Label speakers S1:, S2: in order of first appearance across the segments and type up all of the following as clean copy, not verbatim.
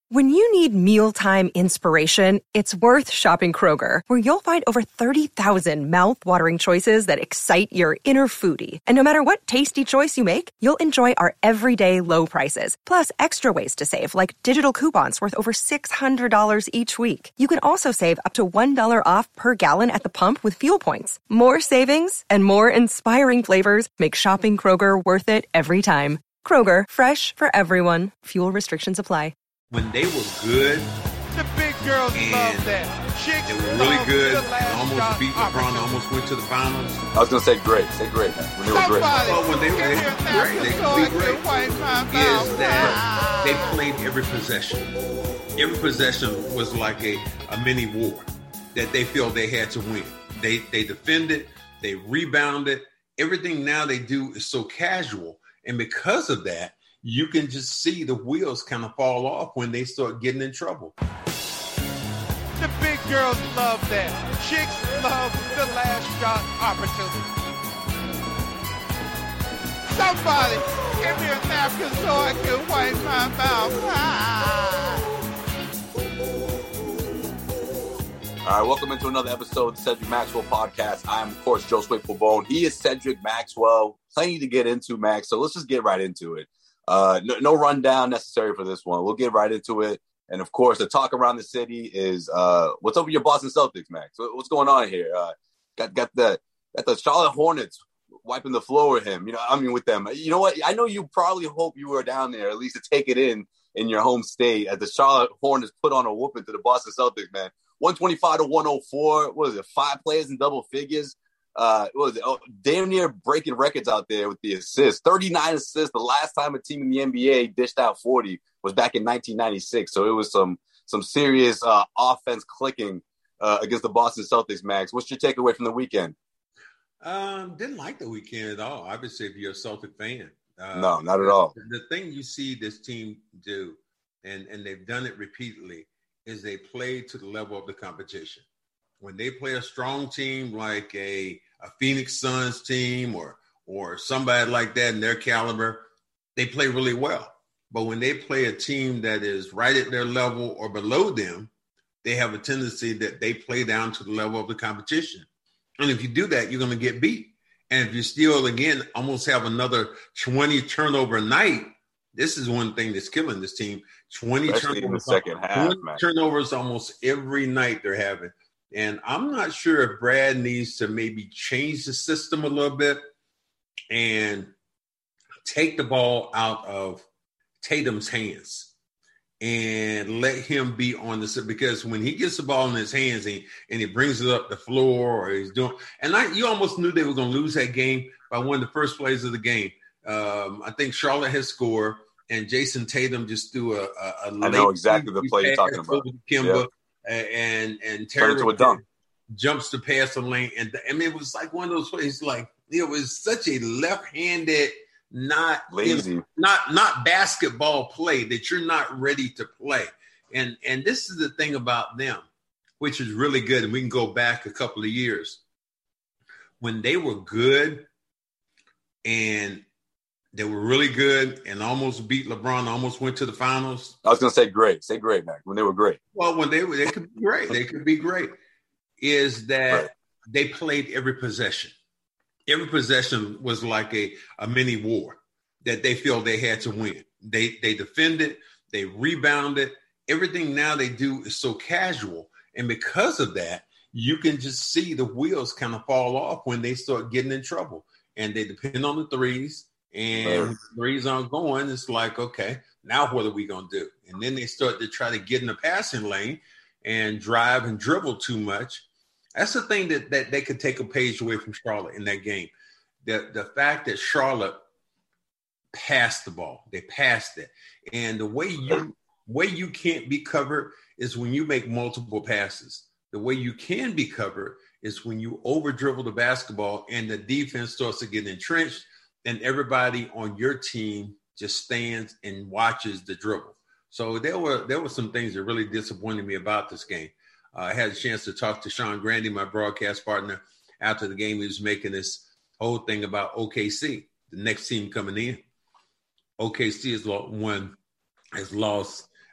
S1: When you need mealtime inspiration, it's worth shopping Kroger, where you'll find over 30,000 mouth-watering choices that excite your inner foodie. And no matter what tasty choice you make, you'll enjoy our everyday low prices, plus extra ways to save, like digital coupons worth over $600 each week. You can also save up to $1 off per gallon at the pump with fuel points. More savings and more inspiring flavors make shopping Kroger worth it every time. Kroger, fresh for everyone. Fuel restrictions apply.
S2: When they were good,
S3: the big girls love that. Chicks
S2: they were really good and almost beat LeBron, almost went to the finals.
S4: I was going to say great. Say great, man. When they were great.
S2: Well, when they were great, they could be great. Is that they played every possession. Every possession was like a mini war that they feel they had to win. They defended, they rebounded. Everything now they do is so casual. And because of that, you can just see the wheels kind of fall off when they start getting in trouble.
S3: The big girls love that. Chicks love the last shot opportunity. Somebody give me a napkin so I can wipe my mouth.
S4: All right, welcome into another episode of the Cedric Maxwell Podcast. I am, of course, Josue Pabon. He is Cedric Maxwell. Plenty to get into, Max, so let's just get right into it. No rundown necessary for this one. We'll get right into it. And, of course, the talk around the city is what's up with your Boston Celtics, Max? What's going on here? Got the Charlotte Hornets wiping the floor with him. With them. You know what? I know you probably hope you were down there at least to take it in your home state as the Charlotte Hornets put on a whooping to the Boston Celtics, man. 125 to 104. What is it? 5 players in double figures. Damn near breaking records out there with the assists. 39 assists. The last time a team in the NBA dished out 40 was back in 1996. So it was some serious offense clicking against the Boston Celtics, Max. What's your takeaway from the weekend?
S2: Didn't like the weekend at all. Obviously, if you're a Celtic fan.
S4: No, not at all.
S2: The thing you see this team do, and they've done it repeatedly, is they play to the level of the competition. When they play a strong team like a Phoenix Suns team or somebody like that in their caliber, they play really well. But when they play a team that is right at their level or below them, they have a tendency that they play down to the level of the competition. And if you do that, you're going to get beat. And if you still, again, almost have another 20 turnover night, this is one thing that's killing this team. 20
S4: Especially
S2: turnovers,
S4: in the second half,
S2: 20 turnovers almost every night they're having. And I'm not sure if Brad needs to maybe change the system a little bit and take the ball out of Tatum's hands and let him be on the – because when he gets the ball in his hands and he brings it up the floor or he's doing – and you almost knew they were going to lose that game by one of the first plays of the game. I think Charlotte has scored and Jason Tatum just threw a I
S4: know exactly the play you're talking about.
S2: Kimba. Yep. And Terry
S4: into a dunk.
S2: Jumps to pass the lane. And it was like one of those plays, like, it was such a left-handed, not
S4: lazy,
S2: not basketball play that you're not ready to play. And this is the thing about them, which is really good. And we can go back a couple of years. When they were good and they were really good and almost beat LeBron, almost went to the finals.
S4: I was going to say great. Say great, Mac. When they were great.
S2: Well, when they could be great. They could be great. Is that They played every possession. Every possession was like a mini war that they feel they had to win. They defended. They rebounded. Everything now they do is so casual. And because of that, you can just see the wheels kind of fall off when they start getting in trouble. And they depend on the threes. And when the threes aren't going, it's like, okay, now what are we going to do? And then they start to try to get in the passing lane and drive and dribble too much. That's the thing that they could take a page away from Charlotte in that game. The fact that Charlotte passed the ball. They passed it. And the way you can't be covered is when you make multiple passes. The way you can be covered is when you over dribble the basketball and the defense starts to get entrenched. And everybody on your team just stands and watches the dribble. So there were some things that really disappointed me about this game. I had a chance to talk to Sean Grandy, my broadcast partner, after the game. He was making this whole thing about OKC, the next team coming in. OKC has lost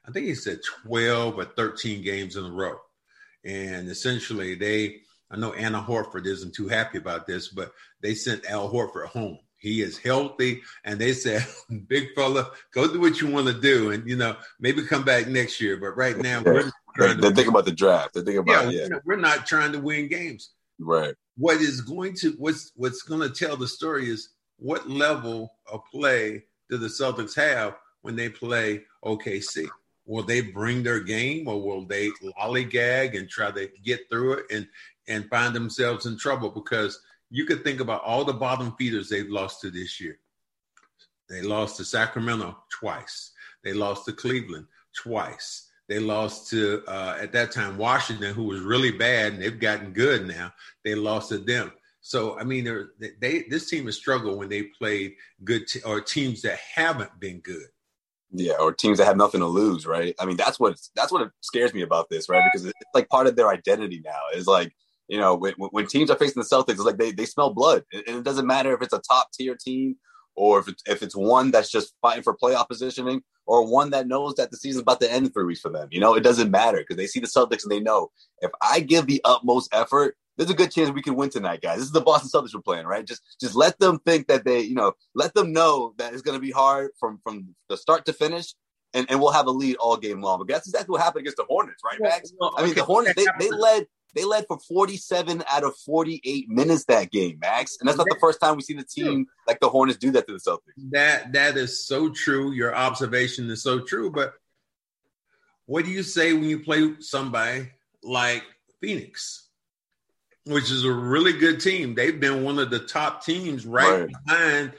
S2: I think he said 12 or 13 games in a row. And essentially I know Anna Horford isn't too happy about this, but they sent Al Horford home. He is healthy. And they said, big fella, go do what you want to do. And, maybe come back next year. But right now,
S4: they're thinking about the draft. They're thinking about,
S2: we're not trying to win games.
S4: Right.
S2: What's going to tell the story is what level of play do the Celtics have when they play OKC? Will they bring their game, or will they lollygag and try to get through it and find themselves in trouble? Because you could think about all the bottom feeders they've lost to this year. They lost to Sacramento twice. They lost to Cleveland twice. They lost to, at that time, Washington, who was really bad, and they've gotten good now. They lost to them. So, I mean, this team has struggled when they played good or teams that haven't been good.
S4: Yeah, or teams that have nothing to lose, right? I mean, that's what scares me about this, right? Because it's like part of their identity now. It's like, when teams are facing the Celtics, it's like they smell blood. And it doesn't matter if it's a top-tier team or if it's one that's just fighting for playoff positioning or one that knows that the season's about to end in 3 weeks for them. It doesn't matter because they see the Celtics and they know if I give the utmost effort, there's a good chance we can win tonight, guys. This is the Boston Celtics we're playing, right? Just let them think that let them know that it's going to be hard from the start to finish, and we'll have a lead all game long. But that's exactly what happened against the Hornets, right, Max?
S2: Well,
S4: I mean, the Hornets, they led for 47 out of 48 minutes that game, Max. And that's not the first time we've seen a team like the Hornets do that to the Celtics.
S2: That is so true. Your observation is so true. But what do you say when you play somebody like Phoenix, which is a really good team? They've been one of the top teams right behind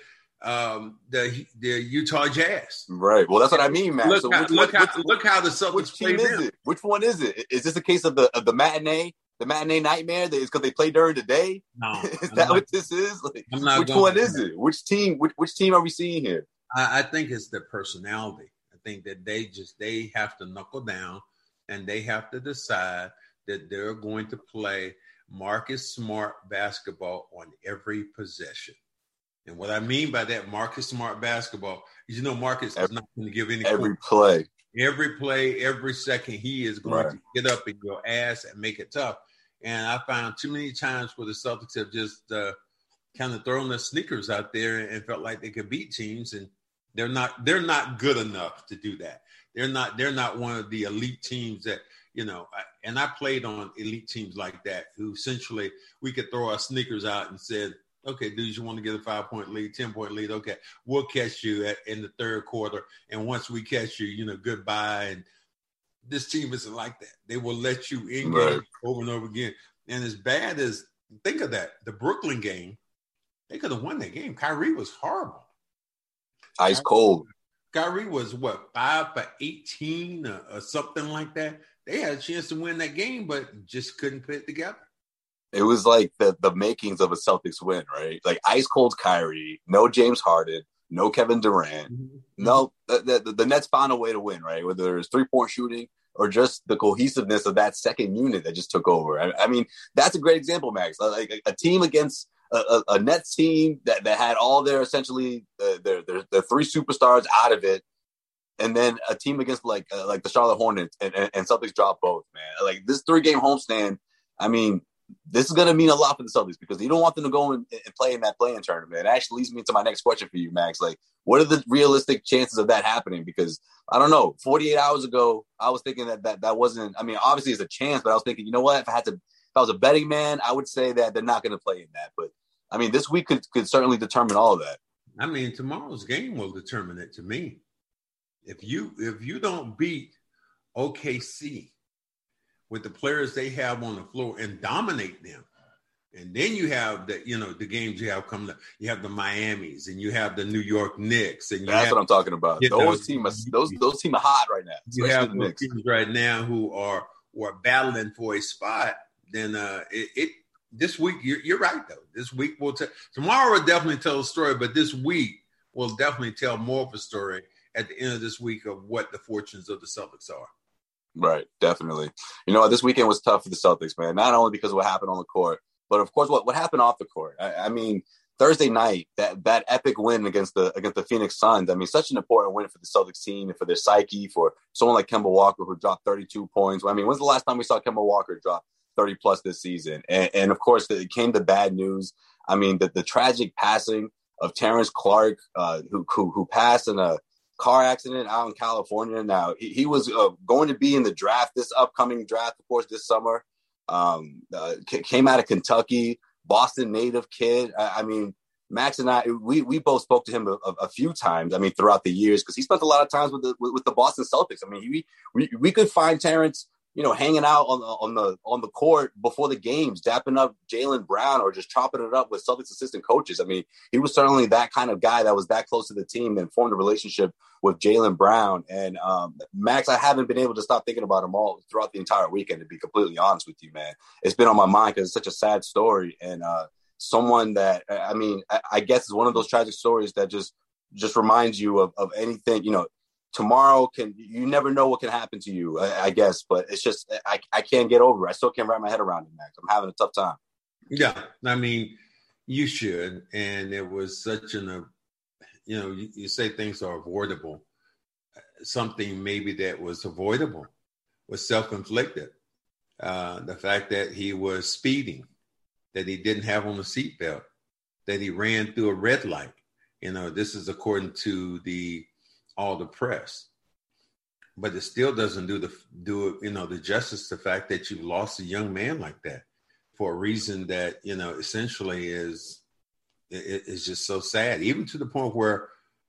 S2: the Utah Jazz.
S4: Right. Well, that's what I mean, man.
S2: Look how the Celtics play them.
S4: Which one is it? Is this a case of the matinee nightmare? That is because they play during the day?
S2: No.
S4: Is that what this is? Like, which one is it? Which team are we seeing here?
S2: I think it's their personality. I think that they have to knuckle down and they have to decide that they're going to play Marcus Smart basketball on every possession. And what I mean by that, Marcus Smart basketball, is Marcus is not going to give any
S4: every play,
S2: every second. He is going to get up in your ass and make it tough. And I found too many times where the Celtics have just kind of thrown their sneakers out there and felt like they could beat teams, and they're not good enough to do that. They're not one of the elite teams that. And I played on elite teams like that, who essentially we could throw our sneakers out and said, okay, dudes, you want to get a 5-point lead, 10-point lead? Okay, we'll catch you in the third quarter. And once we catch you, goodbye. And this team isn't like that. They will let you in game over and over again. And as bad as, think of that, the Brooklyn game, they could have won that game. Kyrie was horrible.
S4: Ice cold.
S2: Kyrie was, 5 for 18 or something like that? They had a chance to win that game, but just couldn't put it together.
S4: It was like the makings of a Celtics win, right? Like ice cold Kyrie, no James Harden, no Kevin Durant. Mm-hmm. No, the Nets found a way to win, right? Whether it's 3-point shooting or just the cohesiveness of that second unit that just took over. I mean, that's a great example, Max. Like a team against a Nets team that had all their essentially their 3 superstars out of it. And then a team against like the Charlotte Hornets and Celtics drop both, man. Like this 3-game homestand, I mean, this is going to mean a lot for the Celtics because you don't want them to go and play in that play-in tournament. It actually leads me to my next question for you, Max. Like, what are the realistic chances of that happening? Because I don't know, 48 hours ago, I was thinking that wasn't, I mean, obviously it's a chance, but I was thinking, you know what, if I was a betting man, I would say that they're not going to play in that. But I mean, this week could certainly determine all of that.
S2: I mean, tomorrow's game will determine it to me. If you don't beat OKC with the players they have on the floor and dominate them, and then you have the games you have coming up. You have the Miamis and you have the New York Knicks, and
S4: that's what I'm talking about. Those teams are hot right now.
S2: You have the Knicks teams right now who are battling for a spot. Then this week you're right though. This week tomorrow will definitely tell a story, but this week will definitely tell more of a story at the end of this week of what the fortunes of the Celtics are.
S4: Right, definitely. This weekend was tough for the Celtics, man. Not only because of what happened on the court, but of course what happened off the court. I mean, Thursday night, that epic win against the Phoenix Suns. I mean, such an important win for the Celtics team and for their psyche, for someone like Kemba Walker who dropped 32 points. I mean, when's the last time we saw Kemba Walker drop 30 plus this season? And of course, it came the bad news. I mean, the tragic passing of Terrence Clark, who passed in a car accident out in California. Now, he was going to be in the draft, this upcoming draft, of course, this summer. Came out of Kentucky, Boston native kid. I mean, Max and I, we both spoke to him a few times. I mean, throughout the years, because he spent a lot of times with the Boston Celtics. I mean, we could find Terrence, hanging out on the court before the games, dapping up Jaylen Brown or just chopping it up with Celtics assistant coaches. I mean, he was certainly that kind of guy that was that close to the team and formed a relationship with Jaylen Brown. And Max, I haven't been able to stop thinking about him all throughout the entire weekend, to be completely honest with you, man. It's been on my mind because it's such a sad story. And someone that, I mean, I guess is one of those tragic stories that just reminds you of anything, tomorrow you never know what can happen to you, I guess, but it's just, I can't get over it. I still can't wrap my head around it, Max. I'm having a tough time.
S2: Yeah. I mean, you should. And it was such you say things are avoidable. Something maybe that was avoidable was self-inflicted. The fact that he was speeding, that he didn't have on a seatbelt, that he ran through a red light. This is according to all the press, but it still doesn't do the justice to the fact that you lost a young man like that for a reason that, essentially is just so sad, even to the point where,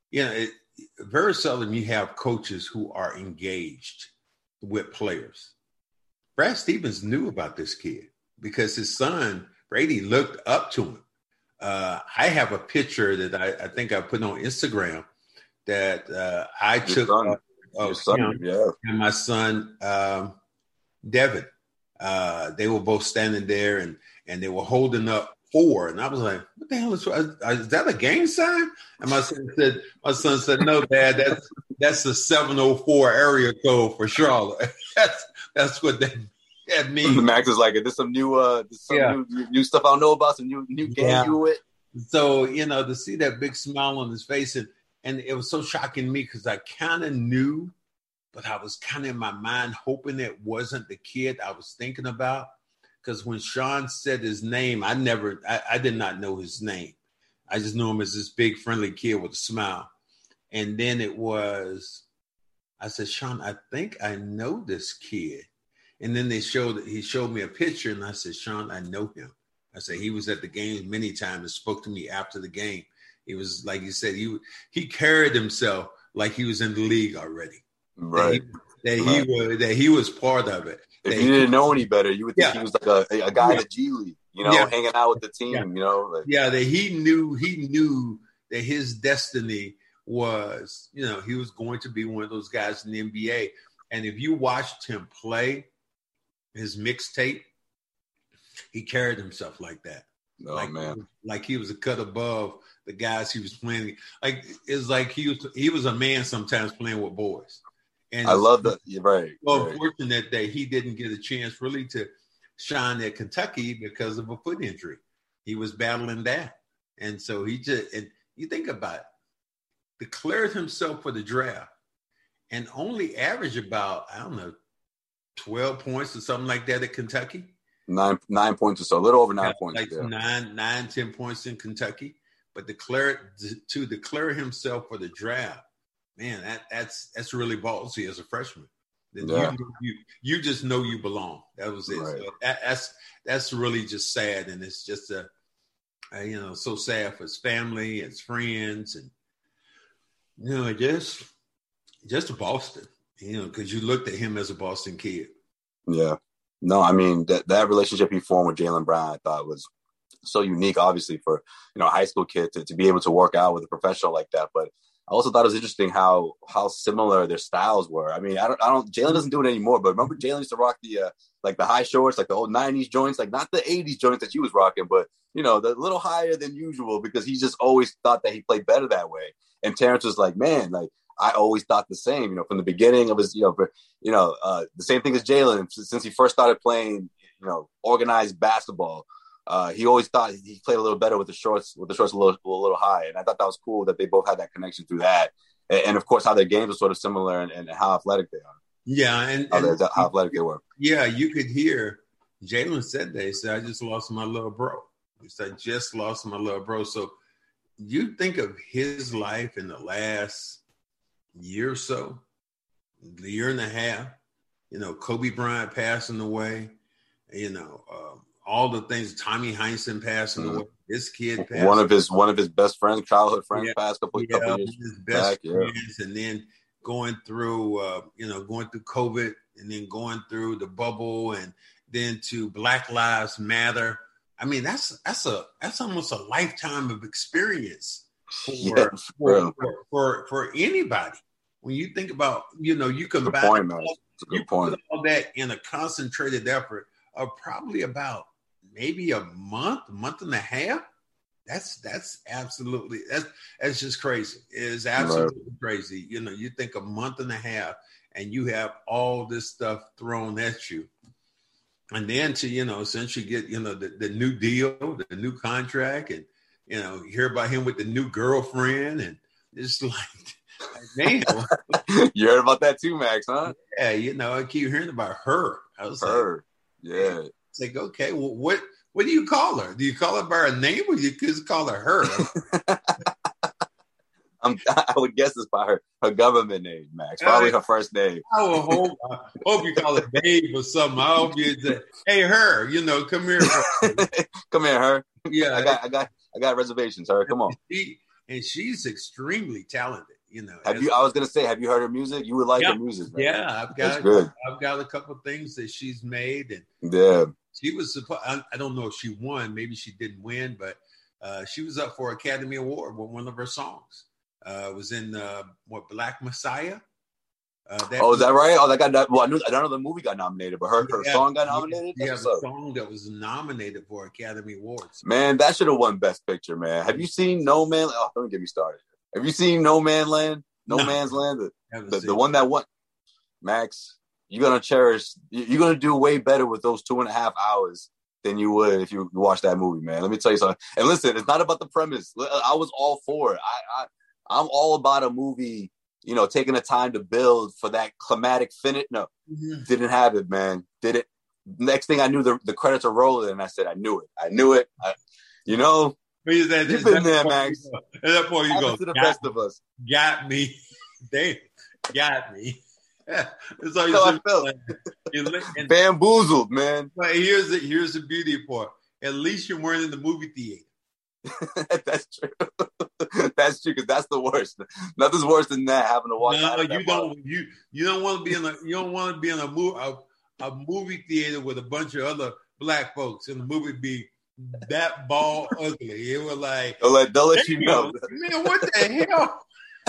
S2: very seldom you have coaches who are engaged with players. Brad Stevens knew about this kid because his son, Brady, looked up to him. I have a picture that I think I put on Instagram that I took and my son, Devin. They were both standing there and they were holding up 4. And I was like, what the hell is that a gang sign? And my son said, no, Dad, that's the 704 area code for Charlotte. That's what that means.
S4: Max is like, is this some new new stuff I don't know about, some new gang you with?
S2: So, to see that big smile on his face and it was so shocking to me because I kind of knew, but I was kind of in my mind hoping it wasn't the kid I was thinking about. Because when Sean said his name, I did not know his name. I just knew him as this big friendly kid with a smile. And then I said, Sean, I think I know this kid. And then he showed me a picture and I said, Sean, I know him. I said, he was at the game many times and spoke to me after the game. He was, like you said, he carried himself like he was in the league already.
S4: Right.
S2: That he was part of it.
S4: If you didn't know any better, you would think he was like a guy in the G League, hanging out with the team,
S2: that he knew that his destiny was, he was going to be one of those guys in the NBA. And if you watched him play his mixtape, he carried himself like that.
S4: Oh, man.
S2: Like he was a cut above the guys he was playing. Like, it's like he was a man sometimes playing with boys. And
S4: I love that. You're right.
S2: Well, fortunate that he didn't get a chance really to shine at Kentucky because of a foot injury. He was battling that. And so and you think about it, declared himself for the draft and only averaged about, 12 points or something like that at Kentucky. 9 points or so, a little over 9 points. Like 10 points in Kentucky. But to declare himself for the draft, man, that's really ballsy as a freshman. You just know you belong. That was it. Right. So that's really just sad, and it's just so sad for his family, his friends, and just Boston. Because you looked at him as a Boston kid. Yeah.
S4: No, I mean that relationship he formed with Jaylen Brown, I thought was so unique. Obviously, for a high school kid to be able to work out with a professional like that, but I also thought it was interesting how similar their styles were. I mean, Jaylen doesn't do it anymore, but remember Jaylen used to rock the high shorts, like the old 90s joints, like not the 80s joints that you was rocking, but the little higher than usual because he just always thought that he played better that way. And Terrence was like, man, like I always thought the same, from the beginning of his, the same thing as Jaylen since he first started playing, organized basketball. he always thought he played a little better with the shorts a little high. And I thought that was cool that they both had that connection through that. And of course, how their games are sort of similar and how athletic they are.
S2: Yeah. And
S4: how athletic they were.
S2: Yeah. You could hear Jalen said, I just lost my little bro. He said, I just lost my little bro. So you think of his life in the last year or so, the year and a half, Kobe Bryant passing away, all the things, Tommy Heinsohn passing away, this kid passed
S4: one of his best friends, childhood friends, passed a couple years
S2: his best
S4: back,
S2: friends, and then going through COVID, and then going through the bubble, and then to Black Lives Matter. I mean, that's almost a lifetime of experience for anybody. When you think about, you combine all that in a concentrated effort of probably about maybe a month and a half. That's absolutely, that's just crazy. It is absolutely crazy. You think a month and a half and you have all this stuff thrown at you. And then to, since you get, the new deal, the new contract, and, you hear about him with the new girlfriend, and it's like, man.
S4: You heard about that too, Max, huh?
S2: Yeah, I keep hearing about her. I was
S4: her.
S2: Yeah. It's like, okay, well, what do you call her? Do you call her by her name, or do you just call her?
S4: I would guess it's by her government name, Max. Probably her first name.
S2: I hope you call it Babe or something. I hope you say, hey, her, come here.
S4: Come here, her.
S2: Yeah.
S4: I got reservations, her. Come on.
S2: She's extremely talented.
S4: I was gonna say, have you heard her music? You would like her music, man.
S2: Yeah, I've got a couple of things that she's made, and she was supposed. I don't know if she won. Maybe she didn't win, but she was up for Academy Award with one of her songs. It was in Black Messiah.
S4: Is that right? Oh, that got that. Well, I don't know the movie got nominated, but her song got nominated.
S2: Yeah, the song that was nominated for Academy Awards.
S4: Man, that should have won Best Picture. Man, have you seen No Man? Oh, don't get me started. Have you seen No Man's Land? No Man's Land, the one that won. Max, you're gonna cherish. You're gonna do way better with those 2.5 hours than you would if you watch that movie, man. Let me tell you something. And listen, it's not about the premise. I was all for it. I'm all about a movie, taking the time to build for that climatic finish. No, didn't have it, man. Did it? Next thing I knew, the credits are rolling, and I said, I knew it.
S2: You've
S4: been there, Max.
S2: At that point, you go,
S4: to the best of us.
S2: Got me. They got me. That's
S4: how I felt. Bamboozled, man.
S2: But here's the beauty part. At least you weren't in the movie theater.
S4: That's true. That's true, because that's the worst. Nothing's worse than that, having to watch.
S2: No, you don't want to be in a movie theater with a bunch of other black folks, and the movie be that ball ugly. It was like
S4: they'll let you know.
S2: Man, what the hell?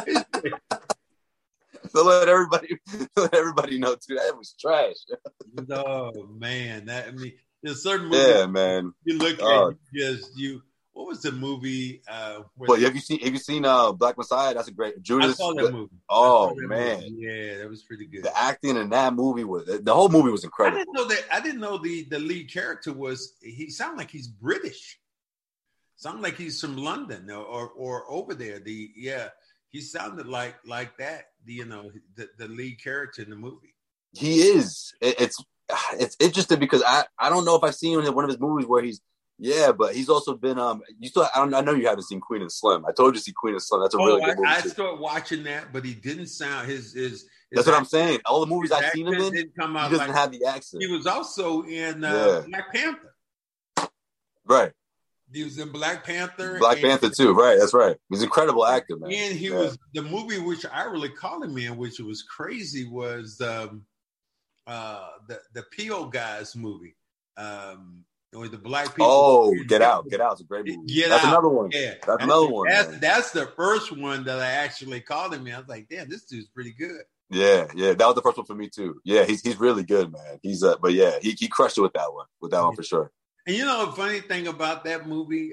S4: They'll let everybody know too. That was trash.
S2: Oh man, there's certain movies.
S4: Yeah, man.
S2: You look at What was the movie?
S4: Well, have you seen Black Messiah? That's a great Judas.
S2: I saw that movie.
S4: Oh man,
S2: yeah, that was pretty good.
S4: The acting in that movie the whole movie was incredible.
S2: I didn't know the lead character he sounded like he's British. Sounded like he's from London or over there. He sounded like that. The lead character in the movie.
S4: He is. It's interesting because I don't know if I've seen him in one of his movies where he's. Yeah, but he's also been I know you haven't seen Queen and Slim. I told you to see Queen and Slim. That's a really good movie.
S2: I started watching that, but he didn't sound his
S4: That's what I'm saying. All the movies I've seen him in, he doesn't have the accent.
S2: He was also in Black Panther.
S4: Right.
S2: He was in Black Panther.
S4: Black Panther too, right? That's right. He's an incredible actor, man.
S2: And he was the movie which I really called him in, which was crazy, was the Peel Guys movie. With the black people.
S4: Oh, Get Out. Get Out's a great movie. That's another one.
S2: Yeah.
S4: That's another one.
S2: That's the first one that I actually called him. I was like, damn, this dude's pretty good.
S4: Yeah. That was the first one for me too. Yeah, he's really good, man. But yeah, he crushed it with that one. With that one for sure.
S2: And the funny thing about that movie,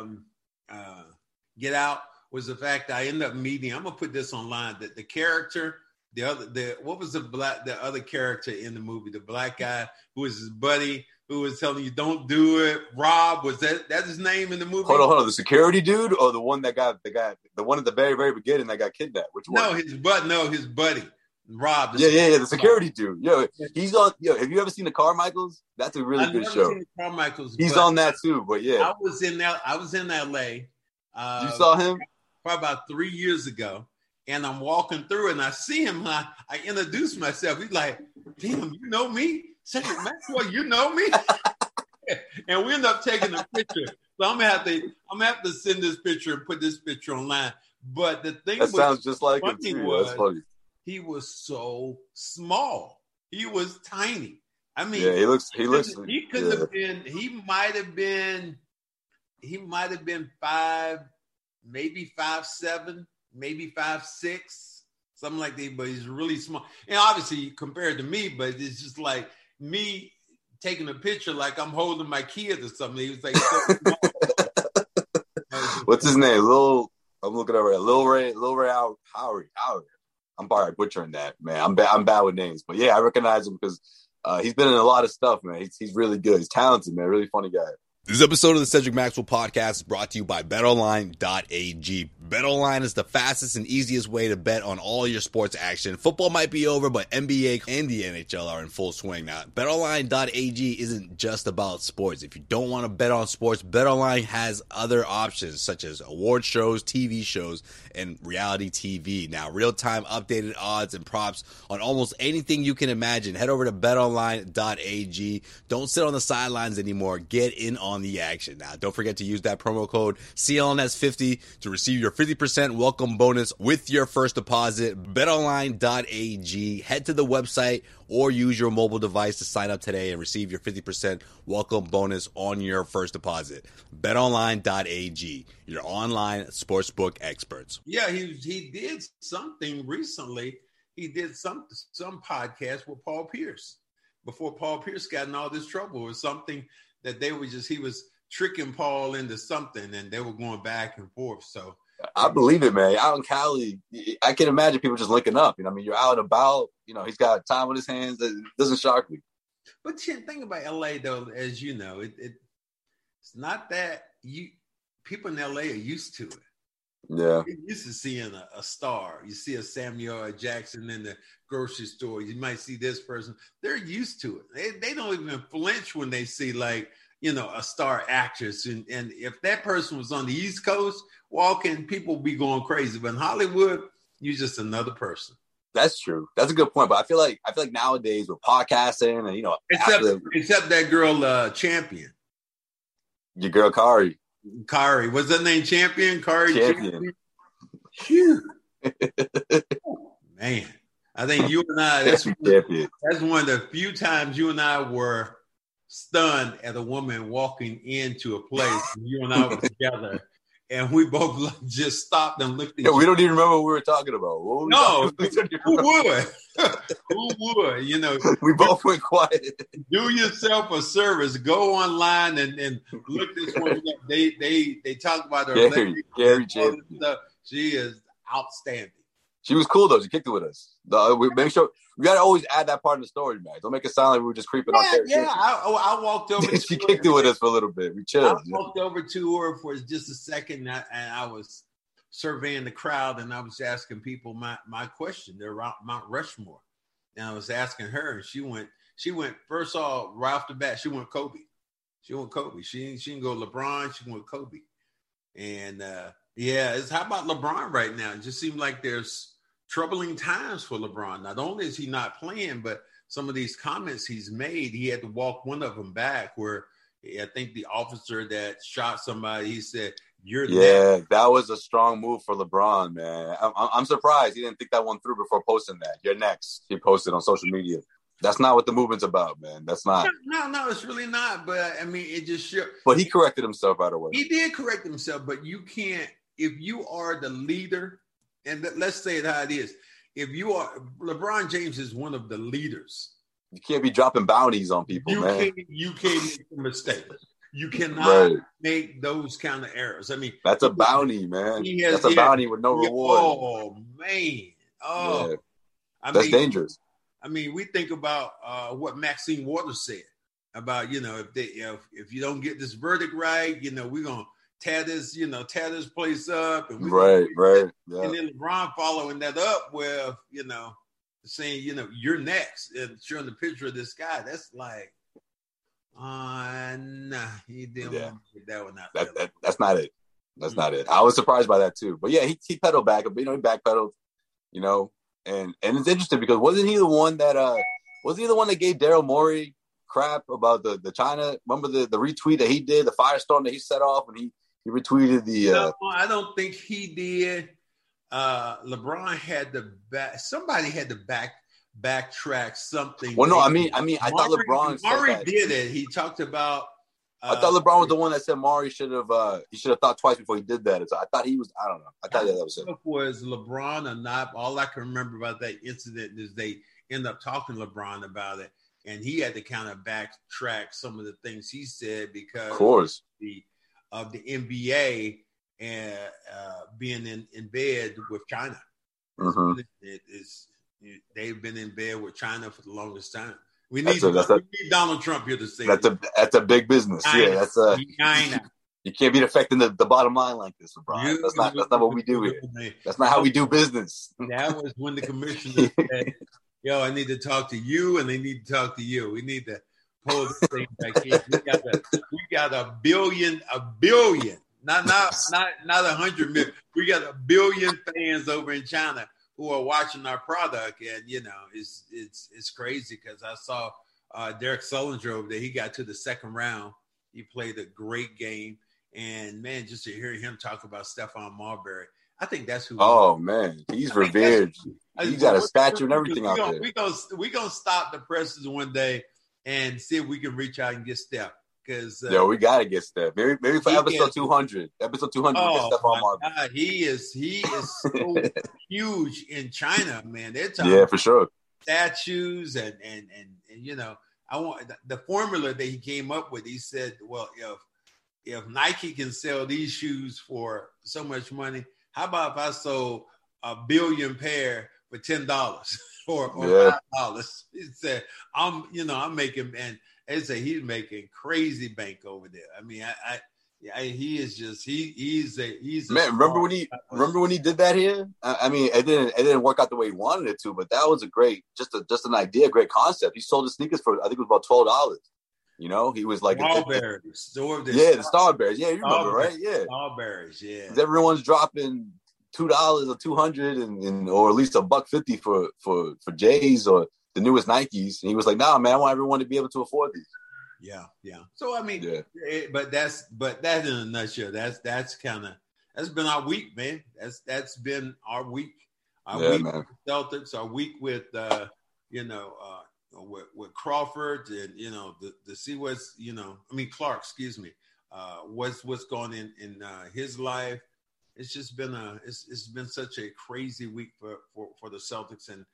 S2: Get Out, was the fact that I ended up meeting. I'm gonna put this online. That the character, what was the other character in the movie? The black guy who was his buddy, who was telling you don't do it. Rob, was that's his name in the movie?
S4: Hold on. The security dude or the one that got the one at the very, very beginning that got kidnapped? Which one?
S2: His buddy. Rob.
S4: The security dude. He's on. Have you ever seen the Carmichaels? That's a really good show.
S2: Seen the Carmichaels.
S4: He's on that too. But yeah,
S2: I was in L.A.
S4: You saw him
S2: probably about 3 years ago, and I'm walking through, and I see him. And I introduce myself. He's like, "Damn, you know me, Cedric Maxwell? You know me?" And we end up taking a picture. So I'm gonna have to send this picture and put this picture online. But the thing
S4: that sounds just like him too. That's funny.
S2: He was so small. He was tiny. I mean,
S4: he looks.
S2: He couldn't have been. He might have been 5, maybe 5'7", maybe 5'6", something like that. But he's really small. And obviously compared to me, but it's just like me taking a picture like I'm holding my kid or something. He was like, so
S4: what's his name? I'm looking over at Lil Ray Howard. I'm probably butchering that, man. I'm bad with names, but yeah, I recognize him because he's been in a lot of stuff, man. He's really good. He's talented, man. Really funny guy.
S5: This episode of the Cedric Maxwell Podcast is brought to you by BetOnline.ag. BetOnline is the fastest and easiest way to bet on all your sports action. Football might be over, but NBA and the NHL are in full swing now. BetOnline.ag isn't just about sports. If you don't want to bet on sports, BetOnline has other options such as award shows, TV shows, and reality TV. Now, real-time updated odds and props on almost anything you can imagine. Head over to BetOnline.ag. Don't sit on the sidelines anymore. Get in on the action. Now, don't forget to use that promo code CLNS50 to receive your 50% welcome bonus with your first deposit. BetOnline.ag. Head to the website or use your mobile device to sign up today and receive your 50% welcome bonus on your first deposit. BetOnline.ag, your online sportsbook experts.
S2: Yeah, he did something recently. He did some podcast with Paul Pierce before Paul Pierce got in all this trouble. It was something that he was tricking Paul into something, and they were going back and forth. So
S4: I believe it, man. Out in Cali, I can imagine people just linking up. You're out and about. He's got time on his hands. It doesn't shock me.
S2: But the thing about LA, though, as you know, it's not that people in LA are used to it.
S4: Yeah.
S2: You're used to seeing a star. You see a Samuel L. Jackson in the grocery store. You might see this person. They're used to it. They don't even flinch when they see a star actress. And if that person was on the East Coast walking, people would be going crazy. But in Hollywood, you're just another person.
S4: That's true. That's a good point. But I feel like nowadays with podcasting and
S2: except that girl Champion.
S4: Your girl Kari.
S2: What's that name? Champion? Kari
S4: Champion.
S2: Man, I think you and I, that's one of the few times you and I were stunned at a woman walking into a place. You and I were together, and we both just stopped and looked at each other.
S4: We don't even remember what we were talking about.
S2: No, who would? Who would?
S4: We both went quiet.
S2: Do yourself a service. Go online and look this one up. They talk about her.
S4: Gary Champion.
S2: She is outstanding.
S4: She was cool though. She kicked it with us. Make sure we gotta always add that part in the story, man. Don't make it sound like we were just creeping on Gary.
S2: Yeah, I walked over.
S4: She kicked it with us for a little bit. We chilled.
S2: I walked over to her for just a second, and I was surveying the crowd, and I was asking people my question. They're around Mount Rushmore, and I was asking her, and she went first off right off the bat. She went Kobe. She didn't go LeBron. She went Kobe, and it's how about LeBron right now? It just seems like there's troubling times for LeBron. Not only is he not playing, but some of these comments he's made, he had to walk one of them back where I think the officer that shot somebody, he said, that was a strong move for LeBron, man. I'm surprised he didn't think that one through before posting that. You're next. He posted on social media. That's not what the movement's about, man. That's not. No, it's really not. But I mean, it just shows.
S4: But he corrected himself right away.
S2: He did correct himself, but you can't, if you are the leader, and let's say it how it is. If you are, LeBron James is one of the leaders.
S4: You can't be dropping bounties on people, man.
S2: You can't make a mistake. You cannot make those kind of errors. I mean,
S4: that's a bounty, man. That's a bounty with no reward.
S2: Oh, man. Oh,
S4: yeah. That's dangerous.
S2: I mean, we think about what Maxine Waters said. about, if you don't get this verdict right, we're gonna tear this place up, and
S4: right. Yeah.
S2: And then LeBron following that up with, saying, you're next, and showing the picture of this guy. That's like, nah, he didn't want to get that one out.
S4: That's not it. That's not it. I was surprised by that too. But yeah, he pedaled back, but he backpedaled, and it's interesting because wasn't he the one that gave Daryl Morey crap about the China? Remember the retweet that he did, the firestorm that he set off, and he retweeted the.
S2: No, I don't think he did. LeBron had to somebody had to backtrack something.
S4: Well, no, I mean, I thought LeBron
S2: Murray did it. He talked about.
S4: I thought LeBron was the one that said Murray should have thought twice before he did that. So I thought he was. I don't know. I thought that was it.
S2: Was LeBron or not? All I can remember about that incident is they end up talking to LeBron about it, and he had to kind of backtrack some of the things he said because
S4: of course
S2: of the NBA and being in bed with China.
S4: Mm-hmm.
S2: They've been in bed with China for the longest time. We need Donald Trump here to say
S4: that's a big business.
S2: China.
S4: Yeah, that's China. You can't be affecting the bottom line like this, LeBron. That's not what we do here. That's not how we do business.
S2: That was when the commissioner said, "Yo, I need to talk to you, and they need to talk to you. We need to pull this thing back in. We got a billion, not 100 million. We got a billion fans over in China who are watching our product, and it's crazy because I saw Derek Sullinger over there. He got to the second round. He played a great game, and man, just to hear him talk about Stephon Marbury, I think that's who.
S4: Oh man, he's revered. He's got a statue and everything out there.
S2: We're gonna stop the presses one day and see if we can reach out and get Steph. Because
S4: we gotta get Steph. Maybe for episode 200. Episode 200, we'll get Stephon Marbury.
S2: God, he is so huge in China, man. They're talking
S4: for sure.
S2: Statues and I want the formula that he came up with. He said, well, if Nike can sell these shoes for so much money, how about if I sold a billion pair for $10 or $5? He said, I'm making, and they say he's making crazy bank over there. I mean, he is just he's a
S4: man. Remember when he did that here? I mean, it didn't work out the way he wanted it to, but that was a great, just an idea, great concept. He sold his sneakers for I think it was about $12. He was like
S2: Starberries.
S4: The Starberries. Yeah, you remember, right? Yeah,
S2: Starberries. Yeah,
S4: everyone's dropping $2 or $200 or at least $150 for J's or the newest Nikes, and he was like, "Nah, man, I want everyone to be able to afford these."
S2: Yeah. So I mean, but that in a nutshell. That's been our week, man. That's been our week. Our week with the Celtics. Our week with with Crawford, and the see what's Clark. Excuse me. What's going in his life? It's just been it's been such a crazy week for the Celtics and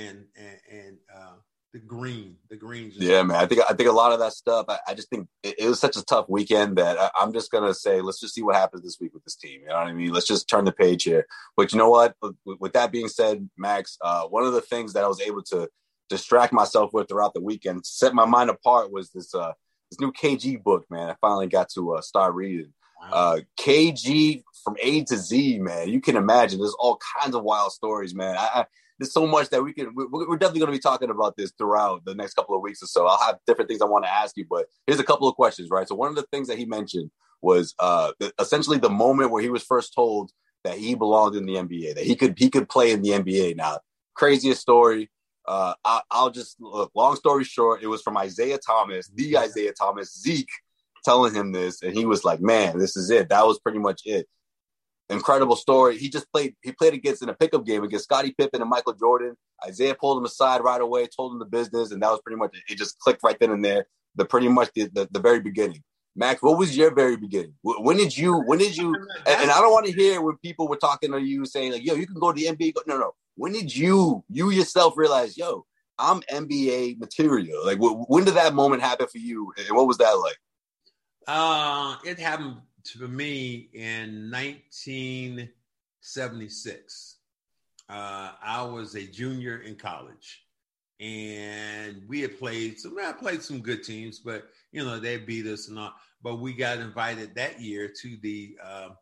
S2: the green.
S4: Yeah, man. I think a lot of that stuff. I just think it was such a tough weekend that I'm just gonna say, let's just see what happens this week with this team. You know what I mean? Let's just turn the page here. But you know what? With that being said, Max, one of the things that I was able to distract myself with throughout the weekend, set my mind apart, was this new KG book, man. I finally got to start reading. KG from A to Z, man. You can imagine. There's all kinds of wild stories, man. There's so much that we're definitely going to be talking about this throughout the next couple of weeks or so. I'll have different things I want to ask you, but here's a couple of questions, right? So one of the things that he mentioned was essentially the moment where he was first told that he belonged in the NBA, that he could play in the NBA. Now, craziest story. I'll just look, long story short, it was from Isaiah Thomas, Zeke, telling him this, and he was like, man, this is it. That was pretty much it. Incredible story. He played against in a pickup game against Scottie Pippen and Michael Jordan. Isaiah pulled him aside right away, told him the business, and that was pretty much it. It just clicked right then and there. The very beginning. Max, what was your very beginning? When did you? And I don't want to hear when people were talking to you saying like, "Yo, you can go to the NBA." No. When did you yourself realize, "Yo, I'm NBA material"? Like, when did that moment happen for you, and what was that like?
S2: It happened to me in 1976. I was a junior in college, and we had played some good teams, but they beat us and all. But we got invited that year to the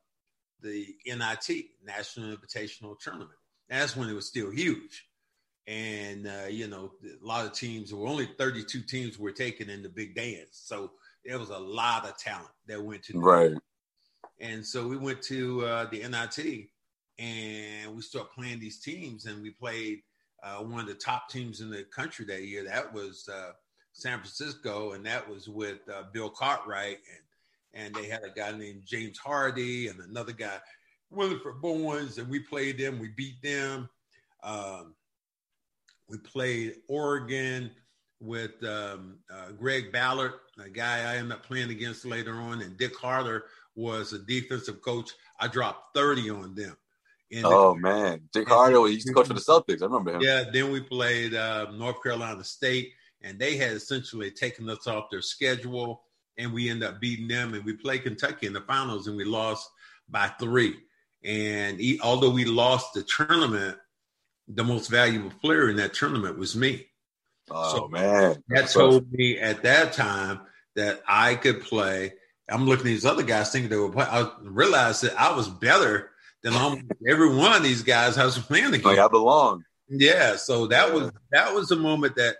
S2: NIT, National Invitational Tournament. That's when it was still huge. And, a lot of teams, there were only 32 teams were taken in the big dance. So there was a lot of talent that went to
S4: right.
S2: And so we went to the NIT, and we started playing these teams, and we played one of the top teams in the country that year. That was San Francisco, and that was with Bill Cartwright, and they had a guy named James Hardy and another guy, Williford Bowens, and we played them. We beat them. We played Oregon with Greg Ballard, a guy I ended up playing against later on, and Dick Harder was a defensive coach. I dropped 30 on them.
S4: Man. Dick Harder, he used to coach for the Celtics. I remember him.
S2: Yeah, then we played North Carolina State, and they had essentially taken us off their schedule, and we ended up beating them. And we played Kentucky in the finals, and we lost by 3. And although we lost the tournament, the most valuable player in that tournament was me.
S4: Man.
S2: That told me at that time that I could play. I'm looking at these other guys thinking they were playing. I realized that I was better than almost every one of these guys I was playing against.
S4: Like I belong.
S2: Yeah. So that was the moment that,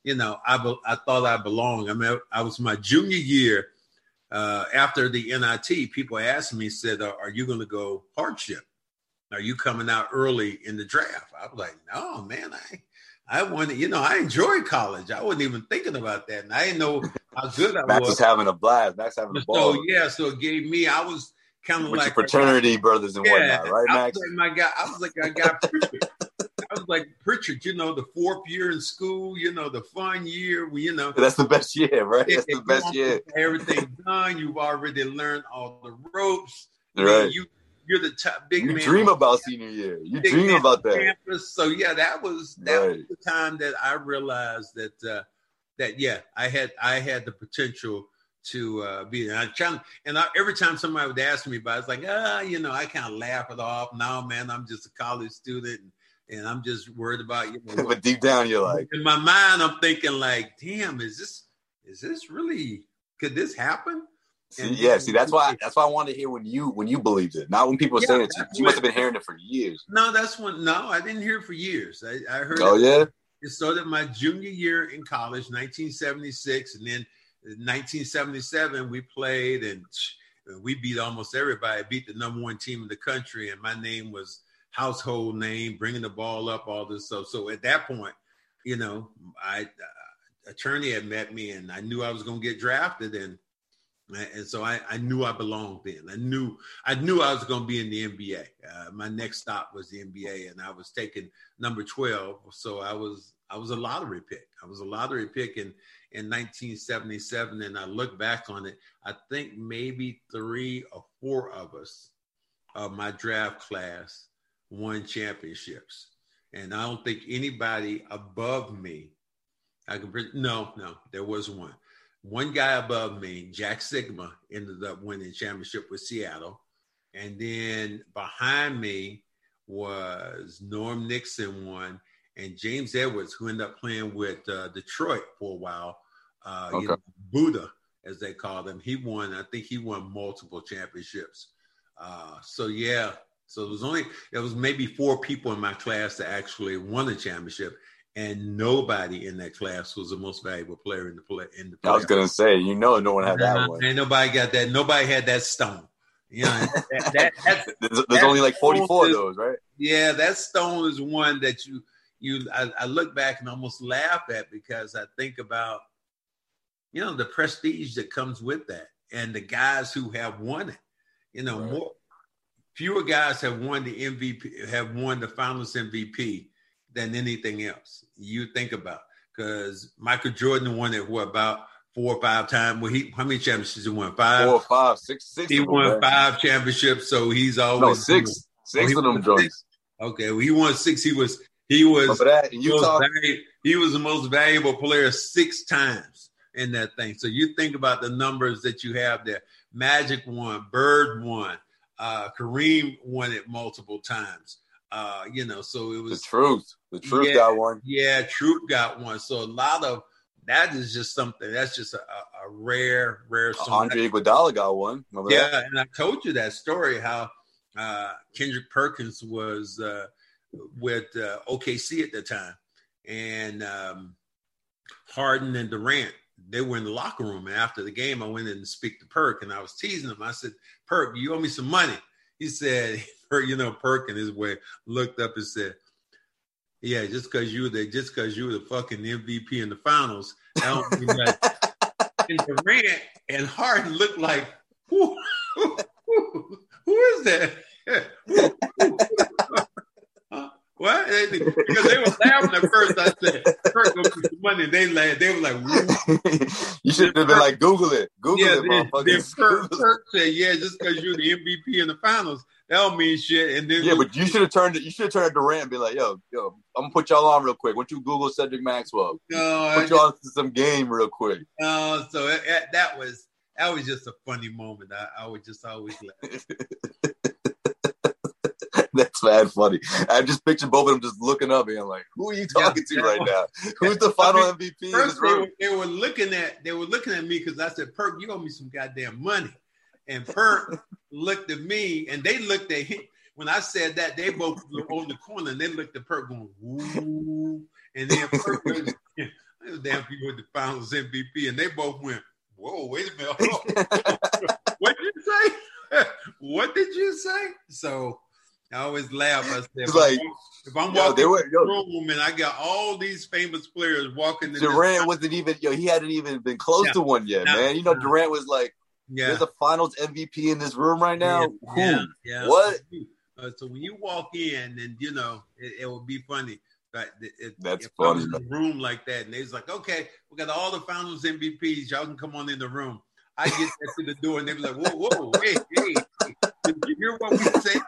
S2: I thought I belonged. I mean, I was my junior year after the NIT. People asked me, said, are you going to go hardship? Are you coming out early in the draft? I was like, no, man, I wanted, I enjoyed college. I wasn't even thinking about that. And I didn't know how good I was.
S4: Max was having a blast. Max having a ball.
S2: So it gave me, I was kind of
S4: with
S2: like
S4: your fraternity brothers and whatnot, right, Max?
S2: I was like my guy Pritchard. I was like Pritchard, the 4th year in school, the fun year.
S4: That's the best year, right? That's the best year.
S2: Everything done. You've already learned all the ropes.
S4: Right.
S2: You're the top big man.
S4: You dream about senior year. You dream about that.
S2: Campus. So yeah, that was the time that I realized that I had the potential to be there. Every time somebody would ask me about it, it's like, I kind of laugh it off. No, man, I'm just a college student, and I'm just worried about
S4: But deep down, you're like,
S2: in my mind, I'm thinking like, damn, is this really? Could this happen?
S4: See, that's why I wanted to hear when you believed it, not when people were saying it to you. You must have been hearing it for years.
S2: No, I didn't hear it for years. I heard.
S4: Oh, yeah.
S2: It started my junior year in college, 1976, and then 1977 we played and we beat almost everybody. Beat the number 1 team in the country, and my name was household name, bringing the ball up, all this stuff. So at that point, attorney had met me, and I knew I was going to get drafted, and so I knew I belonged then. I knew I was going to be in the NBA. My next stop was the NBA, and I was taking number 12. So I was a lottery pick. I was a lottery pick in 1977, and I look back on it. I think maybe 3 or 4 of us of my draft class won championships, and I don't think anybody above me. No, there was one. One guy above me, Jack Sigma, ended up winning championship with Seattle. And then behind me was Norm Nixon won, and James Edwards, who ended up playing with Detroit for a while, Buddha, as they called him. He won. I think he won multiple championships. So there was maybe 4 people in my class that actually won a championship. And nobody in that class was the most valuable player in the play.
S4: I was gonna say, no one had that one.
S2: Ain't nobody got that. Nobody had that stone.
S4: There's only like 44 of those, right?
S2: Yeah, that stone is one that I look back and almost laugh at, because I think about, the prestige that comes with that, and the guys who have won it. Fewer guys have won the MVP, have won the Finals MVP than anything else you think about, because Michael Jordan won it about 4 or 5 times. Well, how many championships he won? 5?
S4: 4 or 5, 6.
S2: He won 5 championships, so he's always
S4: 6 of them joints.
S2: Okay, well, he won 6. He was
S4: he was
S2: the most valuable player 6 times in that thing. So you think about the numbers that you have there. Magic won, Bird won, Kareem won it multiple times. So it was
S4: the truth. The truth got one.
S2: Yeah, Truth got one. So a lot of that is just something that's just a rare song.
S4: Andre Iguodala got one. Remember that?
S2: And I told you that story how Kendrick Perkins was with OKC at the time, and Harden and Durant, they were in the locker room. And after the game, I went in to speak to Perk, and I was teasing him. I said, "Perk, you owe me some money." He said, Perk in his way looked up and said, "Yeah, just because you were the fucking MVP in the finals, I don't mean that." And Durant and Harden looked like, who is that? What? Because they were laughing at first. I said, "Perk, go get some money." And they laughed. They were like, "Woo."
S4: You should have been like, Google it. Google it, motherfucker.
S2: Then Perk said, "Yeah, just because you're the MVP in the finals, that don't mean shit." And then
S4: but you should have turned to Durant and be like, yo, I'm gonna put y'all on real quick. Why don't you Google Cedric Maxwell? Put y'all into some game real quick.
S2: So that was just a funny moment. I would just always laugh.
S4: That's mad funny. I just pictured both of them just looking up and like, who are you talking to right now? Who's the final MVP in this room?
S2: They were looking at me because I said, "Perk, you owe me some goddamn money." And Perk looked at me, and they looked at him. When I said that, they both were on the corner, and they looked at Perk going, "Woo!" And then Perk goes, "Damn people with the Finals MVP," and they both went, "Whoa, wait a minute! What did you say? What did you say?" So I always laugh. I said, if I'm walking in the room and I got all these famous players walking in,
S4: Durant wasn't even, he hadn't even been close to one yet, man. Durant was like, there's a Finals MVP in this room right now.
S2: Yeah.
S4: What?
S2: So when you walk in, and it will be funny. But
S4: that's funny.
S2: In a room like that, and they's like, "Okay, we got all the Finals MVPs. Y'all can come on in the room." I get that to the door, and they be like, "Whoa, hey, did you hear what we said?"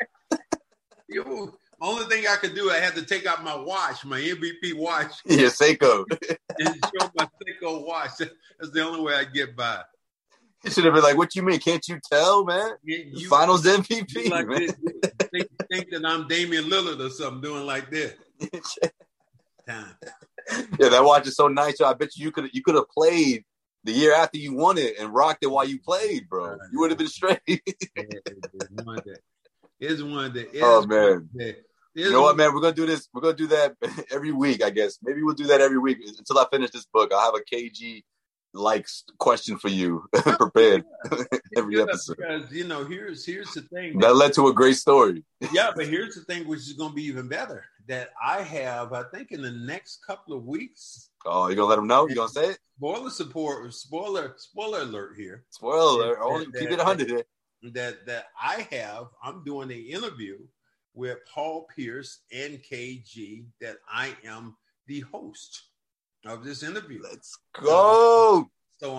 S2: Only thing I could do, I had to take out my watch, my MVP watch.
S4: Yeah, Seiko.
S2: And show my Seiko watch. That's the only way I get by.
S4: You should have been like, "What you mean? Can't you tell, man? Finals MVP,
S2: like
S4: man."
S2: Think that I'm Damian Lillard or something doing like this.
S4: Time. Yeah, that watch is so nice. I bet you could have played the year after you won it and rocked it while you played, bro. You would have been straight.
S2: It's one that.
S4: Oh man! You know what, man? We're gonna do this. We're gonna do that every week, I guess. Maybe we'll do that every week until I finish this book. I'll have a KG question for you prepared every episode.
S2: Because here's the thing
S4: that led to a great story.
S2: Yeah, but here's the thing, which is gonna be even better. That I think in the next couple of weeks.
S4: Oh, you gonna let them know? You gonna say it?
S2: Spoiler alert here.
S4: Spoiler alert. Keep it 100 here.
S2: I'm doing an interview with Paul Pierce and KG that I am the host of this interview.
S4: Let's go.
S2: So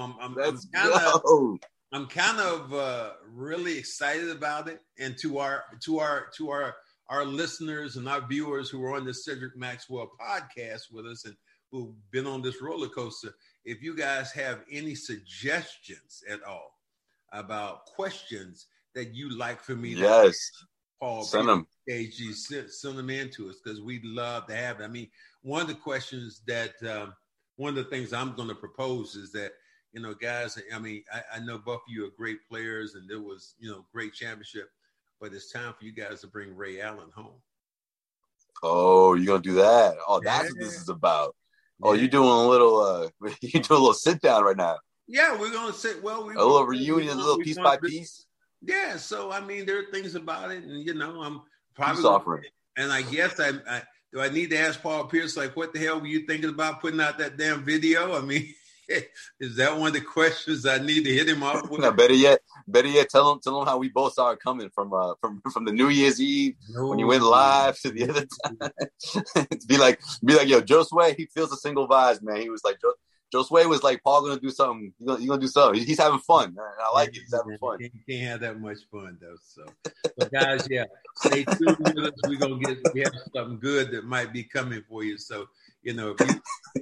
S2: I'm kind of really excited about it. And to our listeners and our viewers who are on the Cedric Maxwell podcast with us and who've been on this roller coaster, if you guys have any suggestions at all about questions that you like for me, Paul,
S4: send them.
S2: KG, send them in to us because we'd love to have it. I mean, one of the questions that one of the things I'm going to propose is that guys. I mean, I know both of you are great players, and there was great championship, but it's time for you guys to bring Ray Allen home.
S4: Oh, you're gonna do that? Oh, that's what this is about. Oh, you're doing a little sit down right now.
S2: Yeah, we're gonna sit. A
S4: little reunion, a little piece by piece.
S2: Yeah, so I mean, there are things about it, and I'm probably
S4: peace offering.
S2: And I guess do I need to ask Paul Pierce what the hell were you thinking about putting out that damn video? I mean, is that one of the questions I need to hit him up with?
S4: No, better yet, tell him how we both saw it coming from the New Year's Eve when you went live to the other time. be like, yo, Joe Sway, he feels the single vibes, man. He was like, Joe Sway was like, Paul gonna do something. He's gonna do something. He's having fun. I like it. He's having fun.
S2: You can't have that much fun though. So, but guys, stay tuned with us. We have something good that might be coming for you. So, if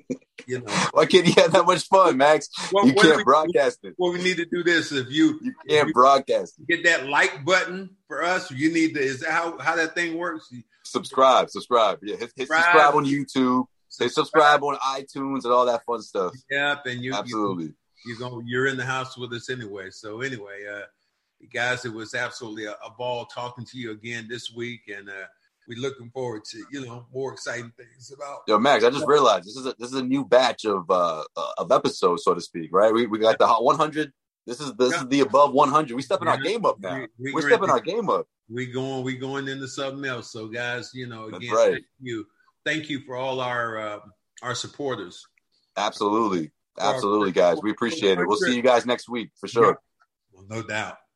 S2: You know,
S4: why can't you have that much fun, Max? You can't broadcast it.
S2: Well, we need to do this. If you
S4: can't broadcast it.
S2: Get that like button for us. You need to. Is that how that thing works?
S4: Subscribe. Yeah, hit subscribe on YouTube. Say subscribe on iTunes and all that fun stuff.
S2: Yep, and
S4: absolutely.
S2: You're in the house with us anyway. So anyway, guys, it was absolutely a ball talking to you again this week, and we're looking forward to more exciting things about.
S4: Yo, Max, I just realized this is a new batch of episodes, so to speak. Right? We got the Hot 100. This is the above 100. We stepping our game up now. We're stepping our game up.
S2: We going into something else. So guys, again,
S4: right.
S2: Thank you for all our supporters.
S4: Absolutely, guys. We appreciate it. We'll see you guys next week for sure.
S2: Well, no doubt.